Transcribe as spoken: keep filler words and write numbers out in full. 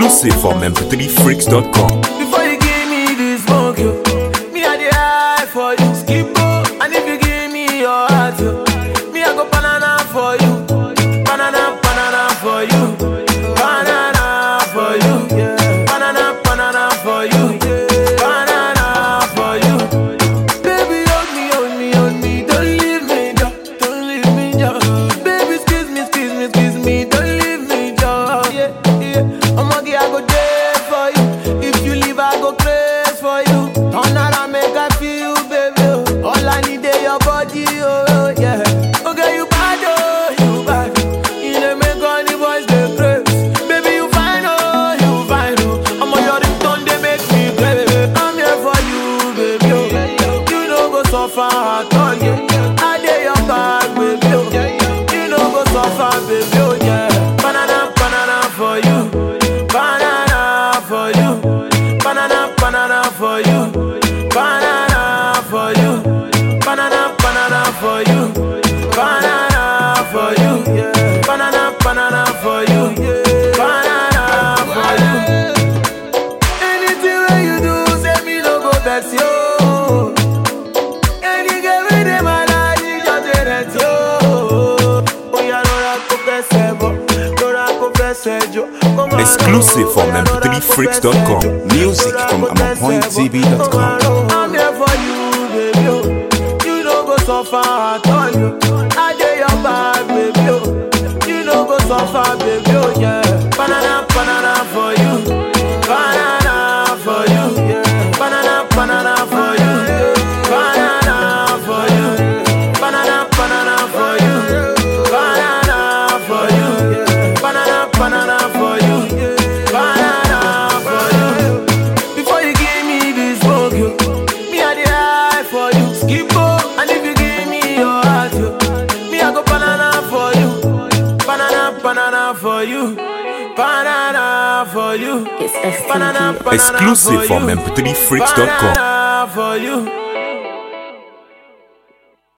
Exclusive from M P three freaks dot com. Before you give me this smoke, yo, me I dey high for you, skip go. And if you give me your heart, yo, me I go banana for you, banana, banana for you, banana for you, yeah. Banana, banana for you, yeah. Banana for you. Baby, hold me, hold me, hold me, don't leave me, jo, don't leave me, jo. Baby, squeeze me, squeeze me, squeeze me, don't leave me, jo. Yeah, yeah. I'm okay, I go there for you. If you leave, I go crazy for you. Turn around, make I feel, baby. All I need is your body, oh yeah. Okay, you bad, oh, you bad. You dey make all the boys dey crazy. Baby, you fine, oh, you fine, oh. I'm on your ringtone, they make me crazy. I'm here for you, baby, oh. You know go suffer at all, yeah. I dey your back, baby, oh. You know go suffer, baby, oh yeah. Banana, banana for you, banana for you, banana, banana for you, banana for you, banana, banana for you, banana for you, yeah. Banana, banana for you, yeah. Banana for you. Anything that you do, say me no go vex you. Any girl with them I like, you just dey let you. Oh yeah, Lora go fese bo, Lora go fese jo. Exclusive from M P three freaks dot com. Music from I'm point T V dot com. I'm here for you, baby. Oh. You know go suffer at all. yo. I dey your back, baby. Oh. You know go suffer, baby. Oh yeah. Banana, banana for you. Banana for you. Yeah. Banana, banana for you. Banana for you. Banana, banana for you. Banana for you. Banana, banana for you. Banana for you. Before you give me this smoke, yo, me I dey high for you, skip go. And if you give me your heart, yo, me I go banana for you, banana, banana for you, banana for you, It's banana, banana Exclusive for from you, M P three freaks dot com. banana for you.